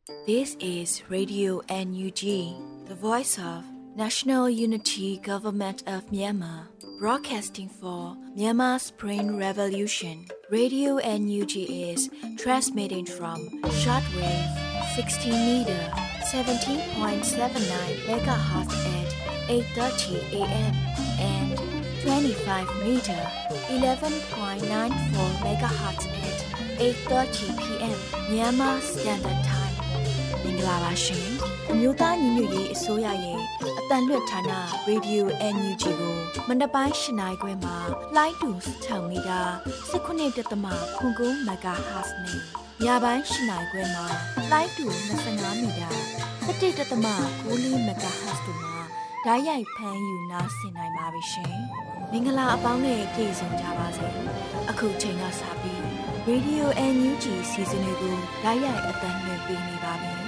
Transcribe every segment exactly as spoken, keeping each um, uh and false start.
This is Radio N U G, the voice of National Unity Government of Myanmar, broadcasting for Myanmar Spring Revolution. Radio N U G is transmitting from shortwave sixteen meter, seventeen point seven nine megahertz at eight thirty a m and twenty-five meter, eleven point nine four megahertz at eight thirty p m Myanmar Standard Time. မင်္ဂလာပါရှင်အမျိုးသားညီညွတ်ရေးအစိုးရရဲ့အတန်လွတ်ဌာန Radio N U G ကိုမနက်ပိုင်း၈နာရီခွဲမှာလိုင်းတူ၆မီတာ၁၉.၉ MHz နဲ့ညပိုင်း၈နာရီခွဲမှာလိုင်းတူ၂၅မီတာ၁၁.၉၄ MHz တို့မှာဓာတ်ရိုက်ဖမ်းယူနားဆင်နိုင်ပါပြီရှင်မင်္ဂလာအပေါင်းနဲ့ပြည့်စုံကြပါစေအခုချိန်ကစပြီး Radio N U G စီစဉ်တွေကိုဓာတ်ရိုက်အတန်လွှင့်ပေးနေပါပြီ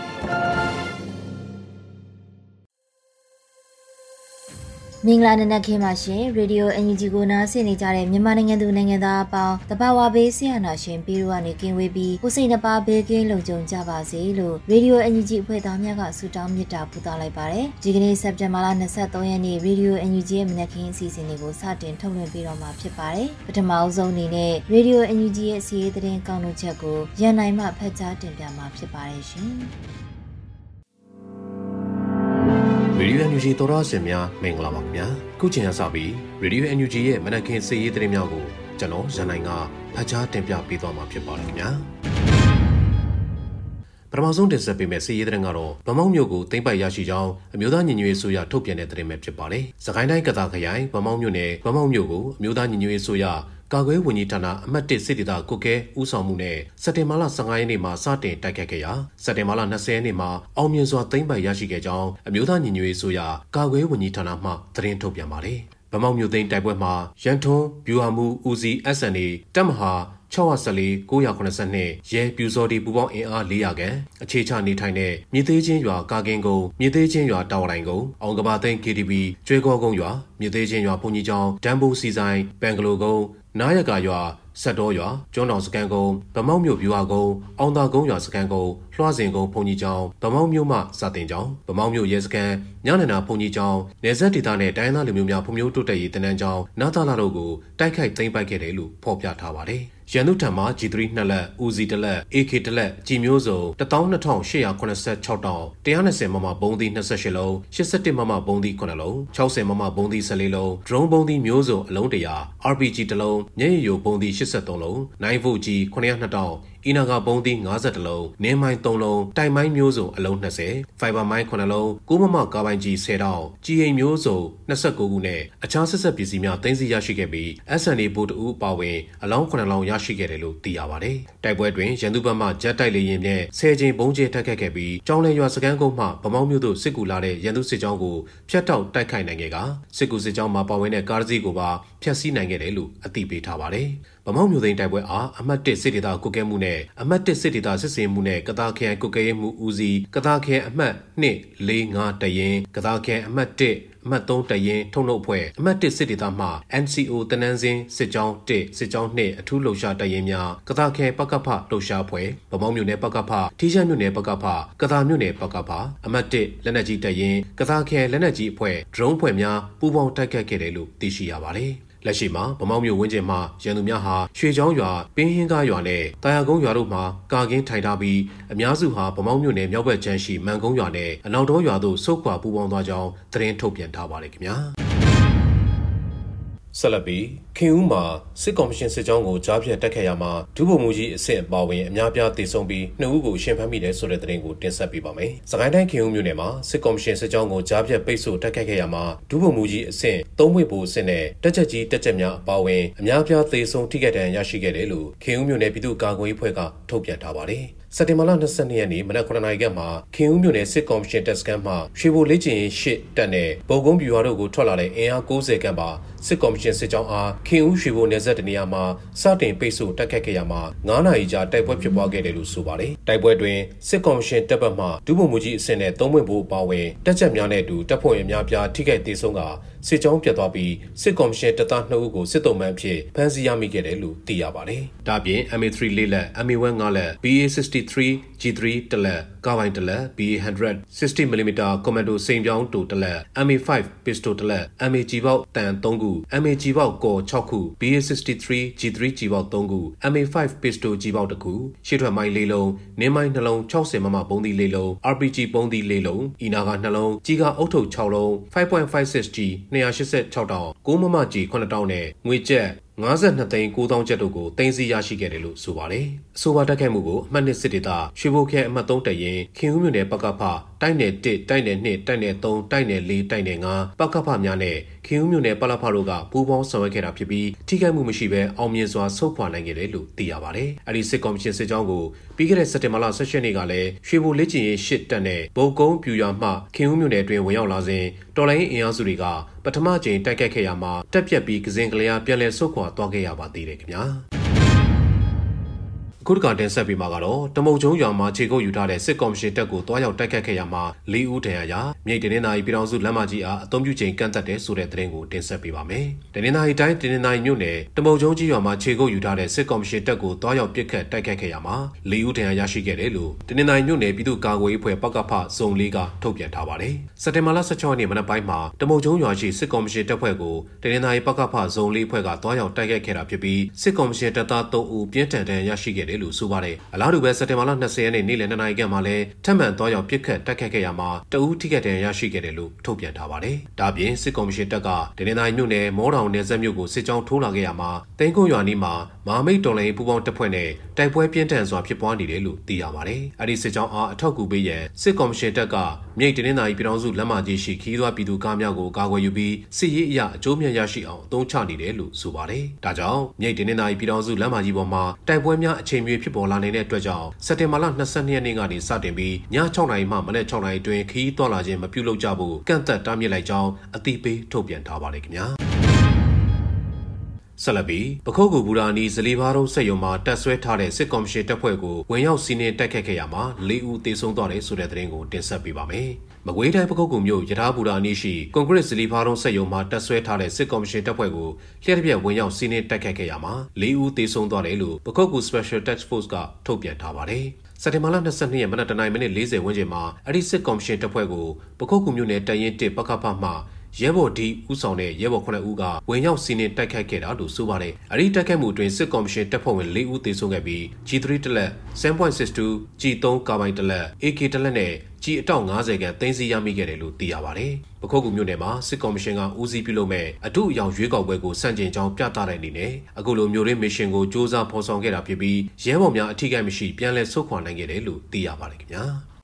မင်္ဂလာနံနက်ခင်းပါရှင်ရေဒီယို N U G ကိုနားဆင်နေကြတဲ့မြန်မာနိုင်ငံသူနိုင်ငံသားအပေါင်းတဘာဝဘေးဆရာနာရှင်ပြည်တို့ကနေကင်းဝေးပြီးကိုစိတ်နှပါဘေးကင်းလုံခြုံကြပါစေလို့ရေဒီယို N U G အဖွဲ့သားများကဆုတောင်းမေတ္တာပို့သလိုက်ပါတယ်ဒီကနေ့စက်တင်ဘာလ၂၃ရက်နေ့ရေဒီယို N U G ရဲ့မနက်ခင်းအစီအစဉ်တွေကိုစတင်ထုတ်လွှင့်ပေးတော့မှာဖြစ်ပါတယ်ပထမအဆုံးအနေနဲ့ရေဒီယို N U G ရဲ့စီးရေးသတင်းကောက်နှုတ်ချက်ကိုရန်နိုင်မှဖတ်ကြားတင်ပြမှာဖြစ်ပါတယ်ရှင်ရေဒီယို N U G တော်ရရှင်များမင်္ဂလာပါခင်ဗျာခုချိန်ကစပြီးရေဒီယို N U G ရဲ့မနက်ခင်းစီးရေးသတင်းများကိုကျွန်တော်ရန်နိုင်ကဖတ်ကြားတင်ပြပေးသွားမှာဖြစ်ပါတယ်ခင်ဗျာပထမဆုံးတင်ဆက်ပေးမယ့်စီးရေးသတင်းကတော့ဗမောက်မြို့ကိုသိမ်းပိုက်ရရှိကြောင်းအမျိုးသားညီညွတ်ရေးအစိုးရထုတ်ပြန်တဲ့သတင်းပဲဖြစ်ပါတယ်စကိုင်းတိုင်းကသာခရိုင်ဗမောက်မြို့နယ်ဗမောက်မြို့ကိုအမျိုးသားညီညွတ်ရေးအစိုးရကာကွယ်ဝန်ကြီးဌာနအမှတ်၁စစ်ဒေသကုကဲဦးဆောင်မှုနဲ့စက်တင်ဘာလ၁၅ရက်နေ့မှာစတင်တိုက်ခတ်ခဲ့ရာစက်တင်ဘာလ၂၀ရက်နေ့မှာအောင်မြင်စွာသိမ်းပိုက်ရရှိခဲ့ကြောင်းအမျိုးသားညီညွတ်ရေးအစိုးရကာကွယ်ဝန်ကြီးဌာနမှသတင်းထုတ်ပြန်ပါတယ်။ဗမောက်မြို့သိမ်းတိုက်ပွဲမှာရန်ထွန်းဗျူဟာမှုဦးစီး S N A တပ်မဟာ၆၁၄ ၉၇၂ရဲပြူစောတီပူပေါင်းအင်အား၄၀၀ခန့်အခြေချနေထိုင်တဲ့မြစ်သေးချင်းရွာကာကင်းကုန်းမြစ်သေးချင်းရွာတာဝတိုင်းကုန်းအောင်ကဘာသိန်း K T V ကျွဲကောကုန်းရွာမြစ်သေးချင်းရွာဘုန်ကြီးကျောင်းဒမ်ဘိုစီဆိုင်ဘန်ဂလိုကုန်းနားရကာရွာဆက်တော်ရွာကျွန်းတော်စကန်ကုန်းဗမောက်မြို့ဗျူဟာကုန်းအောင်သာကုန်းရွာစကန်ကုန်းလွှားစင်ကုန်းဘုန်ကြီးကျောင်းဗမောက်မြို့မှစာတင်ကျောင်းဗမောက်မြို့ရဲစကန်ညနေနာဘုန်ကြီးကျောင်းနယ်စပ်ဒေသနဲ့တိုင်းသားလူမျိုးများဖွံ့ဖြိုးတိုးတက်ရေးတနန်းကျောင်းနားသာလာတို့ကိုတိုက်ခိုက်သိမ်းပိုက်ခဲ့တယ်လို့ဖော်ပြထားပါတယ်ရန်သူထံမှ G ၃ နှစ်လက်ဦးစီးတစ်လက် A K တစ်လက်ကြီးမျိုးစုံ၁၂၈၇၆တောင်၁၂၀မမဘုံသီး၂၈လုံး၈၁မမဘုံသီး9လုံး၆၀မမဘုံသီး၁၄လုံး drone ဘုံသီးမျိုးစုံအလုံးတရာ R P G တစ်လုံးမျက်ရည်ယိုဘုံသီး၈၃လုံးnine volt G ခုနှစ်၀၂တောင်အီနာဂါဘုံသီး၅၁လုံးနင်းမိုင်း၃လုံးတိုင်မိုင်းမျိုးစုံအလုံး၂၀ Fiber မိုင်း9လုံး၉မမကားပိုင်းကြီး၁၀တောင်ကြီးအိမ်မျိုးစုံ၂၉ခုနဲ့အခြားဆက်ဆက်ပစ္စည်းများသိမ်းဆည်းရရှိခဲ့ပြီး S N A ဗိုလ်တအူးပါဝင်အလောင်း9လောင်းရရှိခဲ့တယ်လို့သိရပါတယ်။တိုက်ပွဲတွင်ရန်သူဘက်မှဂျက်တိုက်လေယာဉ်ဖြင့်၁၀ကြိမ်ဘုံကျဲတိုက်ခတ်ခဲ့ပြီးကျောင်းလဲရွာစကန်ကုန်းမှဗမောက်မြို့သို့စစ်ကူလာတဲ့ရန်သူစစ်ကြောင်းကိုဖျက်တောက်တိုက်ခိုက်နိုင်ခဲ့ကစစ်ကူစစ်ကြောင်းမှာပါဝင်တဲ့ကားတစ်စီးကိုပါဖျက်ဆီးနိုင်ခဲ့တယ်လို့အသိပေးထားပါတယ်။ဗမောက်မြို့သိမ်းတိုက်ပွဲအားအမှတ်၁စစ်ဒေသကုကဲမှုနဲ့အမှတ်၁စစ်ဒေသစစ်စင်မှုနဲ့ကသာခရိုင်ကုကဲမှုဦးစီးကသာခရိုင်အမှတ်၂၄၅တရင်ကသာခရိုင်အမှတ်၁အမှတ်၃တရင်ထုံနှုတ်အဖွဲ့အမှတ်၁စစ်ဒေသမှ N C O တနန်းစင်းစစ်ကြောင်း၁စစ်ကြောင်း၂အထူးလှုပ်ရှားတရင်များကသာခရိုင်ပကဖလှုပ်ရှားအဖွဲ့ဗမောက်မြို့နယ်ပကဖထီးရှမ်းမြို့နယ်ပကဖကသာမြို့နယ်ပကဖအမှတ်၁လက်နက်ကြီးတရင်ကသာခရိုင်လက်နက်ကြီးအဖွဲ့ drone ဖွဲ့များပူးပေါင်းတိုက်ခတ်ခဲ့တယ်လို့သိရှိရပါတယ်လက်ရှိမှာဗမောက်မြို့ဝင်းကျင်မှာရန်သူများဟာရွှေချောင်းရွာပင်းဟင်းကားရွာနဲ့တာယာကုန်းရွာတို့မှာကာကင်းထိုင်ထားပြီးအများစုဟာဗမောက်မြို့နယ်မြောက်ဘက်ခြမ်းရှိမန်ကုန်းရွာနဲ့အနောက်တော်ရွာတို့ဆုတ်ခွာပူးပေါင်းသွားကြောင်းသတင်းထုတ်ပြန်ထားပါတယ်ခင်ဗျာဆက်လက်ပြီးခင်ဦးမှာစစ်ကော်မရှင်စစ်ကြောင်းကိုကြားဖြတ်တက်ခဲ့ရမှာဒုဗိုလ်မှူးကြီးအဆင့်ပါဝင်အများပြားတေဆုံးပြီးနှစ်ဦးကိုရှင်းဖမ်းမိတယ်ဆိုတဲ့သတင်းကိုတင်ဆက်ပေးပါမယ်။စကိုင်းတိုင်းခင်ဦးမြို့နယ်မှာစစ်ကော်မရှင်စစ်ကြောင်းကိုကြားဖြတ်ပိတ်ဆို့တက်ခတ်ခဲ့ရမှာဒုဗိုလ်မှူးကြီးအဆင့်သုံးဝိဘိုလ်အဆင့်နဲ့တက်ချက်ကြီးတက်ချက်များအပါအဝင်အများပြားတေဆုံးထိခိုက်ဒဏ်ရာရရှိခဲ့တယ်လို့ခင်ဦးမြို့နယ်ပြည်သူ့ကာကွယ်ရေးအဖွဲ့ကထုတ်ပြန်ထားပါတယ်။စက်တင်ဘာလ၂၂ရက်နေ့မနက်9နာရီခန့်မှာခင်ဦးမြို့နယ်စစ်ကော်မရှင်တပ်စခန်းမှရွှေဘိုလေ့ကျင့်ရေးရှစ်တပ်နဲ့ဗုံကုန်းပြူရွာတို့ကိုထွက်လာတဲ့အင်အား၉၀ခန့်ပါစစ်ကော်မရှင်စစ်ကြောင်းအားခင်ဦးရွှေဘိုနယ်စပ်တနေရာမှာစတင်ပိတ်ဆို့တိုက်ခတ်ခဲ့ရမှာငါးနာရီကြာတိုက်ပွဲဖြစ်ပွားခဲ့တယ်လို့ဆိုပါတယ်။တိုက်ပွဲတွင်စစ်ကော်မရှင်တပ်ဘက်မှဒုဗိုလ်မှူးကြီးအဆင့်နဲ့သုံးပွင့်ဘိုးပါဝင်တပ်ချက်များနဲ့အတူတပ်ဖွဲ့ဝင်များပြားထိခိုက်ဒေဆုံးကစစ်ကြောင်းပြတ်သွားပြီးစစ်ကော်မရှင်တပ်သားနှစ်ဦးကိုစစ်တုံးမှန်းဖြစ်ဖမ်းဆီးရမိခဲ့တယ်လို့သိရပါတယ်။ဒါ့အပြင် M A ၃ လေးလက် M A ၁ ၅လက် B A ၆၃ G three တလက်ကားပိုင်းတလက် B one hundred sixty millimeter commando စိန်ပြောင်းတူတလက် M A five pistol တလက် M A ကြီးပေါက်တန်threeခု M A ကြီးပေါက်ကောsixခု B A sixty-three G three ကြီးပေါက်threeခု M A five pistol ကြီးပေါက်တစ်ခုရှေ့ထွက်မိုင်းလေးလုံးနင်းမိုင်းနှလုံးsixtyမမပုံးသီးလေးလုံး R P G ပုံးသီးလေးလုံးအီနာကနှလုံးကြီးကအုတ်ထုပ်sixလုံး five point five six G two eighty-sixတောင်nineမမကြီးsevenတောင်နဲ့ငွေကျပ်fifty-twoသိန်းnine thousandကျပ်တို့ကိုတင်စီရရှိခဲ့တယ်လို့ဆိုပါတယ်။အဆိုပါတက်ခဲ့မှုကိုအမှတ်oneစစ်ဒေသရွှေဘိုခရိုင်အမှတ်threeတပ်ရင်ခင်ဦးမြို့နယ်ပကဖတိုက်နယ်oneတိုက်နယ်twoတိုက်နယ်threeတိုက်နယ်fourတိုက်နယ်fiveပကဖများနဲ့ခင်ဦးမြို့နယ်ပလဖတို့ကပူးပေါင်းဆောင်ရွက်ခဲ့တာဖြစ်ပြီးထိခိုက်မှုမရှိဘဲအောင်မြင်စွာဆုတ်ခွာနိုင်ခဲ့တယ်လို့သိရပါတယ်။အဲဒီစစ်ကော်မရှင်စစ်ကြောင်းကိုပြီးခဲ့တဲ့စက်တင်ဘာလeighteenရက်နေ့ကလည်းရွှေဘိုလက်ကျင်ရေးeightတပ်နဲ့ဘုံကုန်းပြူရွာမှခင်ဦးမြို့နယ်အတွင်းဝင်ရောက်လာစဉ်တော်လိုင်းအင်အားစုတွေကပထမကြိမ်တိုက်ခတ်ခဲ့ရမှာတက်ပြက်ပြီးကစင်ကလေးအားပြန်လည်ဆုတ်ခွာသွားခဲ့ရပါသေးတယ်ခင်ဗျာအခုတခါတင်ဆက်ပြီးမှာကတော့တမုံကျုံရွာမှာခြေကုပ်ယူထားတဲ့စစ်ကော်မရှင်တပ်ကိုတွားရောက်တိုက်ခတ်ခဲ့ရမှာ၄ဦးဒဏ်ရာရမြိတ်တနင်္သာရီပြည်ထောင်စုလမ်းမကြီးအားအသုံးပြုချိန်ကန့်သက်တဲ့ဆိုတဲ့သတင်းကိုတင်ဆက်ပေးပါမယ်။တနင်္သာရီတိုင်းတနင်္သာရီမြို့နယ်တမုံကျုံကြီးရွာမှာခြေကုပ်ယူထားတဲ့စစ်ကော်မရှင်တပ်ကိုတွားရောက်ပစ်ခတ်တိုက်ခတ်ခဲ့ရမှာ၄ဦးဒဏ်ရာရရှိခဲ့တယ်လို့တနင်္သာရီမြို့နယ်ပြည်သူ့ကာကွယ်ရေးအဖွဲ့ပကဖဇုံ၄ကထုတ်ပြန်ထားပါတယ်။စက်တင်ဘာလsixteenရက်နေ့မနက်ပိုင်းမှာတမုံကျုံရွာရှိစစ်ကော်မရှင်တပ်ဖွဲ့ကိုတနင်္သာရီပကဖဇုံ၄ဖွဲ့ကတွားရောက်တိုက်ခတ်ခဲ့တာဖြစ်ပြီးစစ်ကော်မရှင်တပ်သားthreeဦးပြင်းထန်ဒဏ်ရာရရှိခဲ့တယ်လို့ဆိုပါတယ်။အလားတူပဲစက်တင်ဘာလtwentyရက်နေ့နေ့လယ်twoနာရီခန့်မှာလည်းထပ်မံသွားရောက်ပစ်ခတ်တိုက်ခတ်ခဲ့ရမှာတအူးထိခိုက်ဒဏ်ရာရရှိခဲ့တယ်လို့ထုတ်ပြန်ထားပါတယ်။ဒါပြင်စစ်ကော်မရှင်တပ်ကတနင်္သာရီမြို့နယ်မောတောင်နယ်စပ်မြို့ကိုစစ်ကြောင်းထိုးလာခဲ့ရမှာတိန်ကုန်းရွာနီးမှာမဟာမိတ်တော်လှန်ရေးပူးပေါင်းတပ်ဖွဲ့နဲ့တိုက်ပွဲပြင်းထန်စွာဖြစ်ပွားနေတယ်လို့သိရပါတယ်။အဲဒီစစ်ကြောင်းအားအထောက်အကူပေးရန်စစ်ကော်မရှင်တပ်ကမြိတ်တနင်္သာရီပြည်ထောင်စုလမ်းမကြီးရှိခီးသွွားပြည်သူကားများကိုကာကွယ်ယူပြီးစစ်ရေးအရာအကျိုးမြတ်ရရှိအောင်အသုံးချနေတယ်လို့ဆိုပါတယ်။ဒါကြောင့်မြိတ်တနင်္သာရီပြည်ထောင်စုလမ်းမကြီးပေါ်မှာတိုက်ပွဲများအချိန်မီဖြစ်ပေါ်လာနေတဲ့အတွက်ကြောင့်စက်တင်ဘာလtwenty-twoရက်နေ့ကနေစတင်ပြီးညsixနာရီမှမနက်sixနာရီအတွင်းခီးသွွားလာခြင်းမပြုလုပ်ကြဖို့ကန့်သက်တားမြစ်လိုက်ကြောင်းအသိပေးထုတ်ပြန်ထားပါတယ်ခင်ဗျာ။ဆက်လက်ပြီးပခုတ်ကူဘူရာနီဇလီဘာတို့စက်ရုံမှာတက်ဆွဲထားတဲ့စစ်ကော်မရှင်တပ်ဖွဲ့ကိုဝင်ရောက်စီးနင်းတိုက်ခတ်ခဲ့ရမှာ၄ဦးသေဆုံးသွားတယ်ဆိုတဲ့သတင်းကိုတင်ဆက်ပေးပါမယ်။မကွေးတိုင်းပခုတ်ကူမြို့ရထားဘူရာနီရှိကွန်ကရစ်ဇလီဘာတို့စက်ရုံမှာတက်ဆွဲထားတဲ့စစ်ကော်မရှင်တပ်ဖွဲ့ကိုလျှက်တစ်ပြက်ဝင်ရောက်စီးနင်းတိုက်ခတ်ခဲ့ရမှာ၄ဦးသေဆုံးသွားတယ်လို့ပခုတ်ကူ Special Task Force ကထုတ်ပြန်ထားပါတယ်။စက်တင်ဘာလtwenty-twoရက်မနက်oneနာရီfortyဝန်းကျင်မှာအဲ့ဒီစစ်ကော်မရှင်တပ်ဖွဲ့ကိုပခုတ်ကူမြို့နယ်တရင်oneပကဖမှရဲဘော်ဒီဦးဆောင်တဲ့ရဲဘော်nineဦးကဝင်ရောက်စီးနင်းတိုက်ခိုက်ခဲ့တာလို့ဆိုပါတယ်။အဲဒီတိုက်ခိုက်မှုအတွင်းစစ်ကော်မရှင်တပ်ဖွဲ့ဝင်၄ဦးသေဆုံးခဲ့ပြီး G three တလက် seven point six two G threeကာဘိုင်တလက် A K တလက်နဲ့ကြီးအတောက်fiftyခန့်သိမ်းဆည်းရမိခဲ့တယ်လို့သိရပါတယ်။ပခုတ်ကူမြို့နယ်မှာစစ်ကော်မရှင်ကဦးစီးပြုလုပ်မဲ့အထူးအယောင်ရွေးကောက်ပွဲကိုစန့်ကျင်ကြောင်းပြသတဲ့အနေနဲ့အခုလိုမျိုးရင်းမစ်ရှင်ကိုစ조사ဖော်ဆောင်ခဲ့တာဖြစ်ပြီးရဲဘော်များအထိကိမရှိပြန်လည်ဆုတ်ခွာနိုင်ခဲ့တယ်လို့သိရပါတယ်ခင်ဗျာ။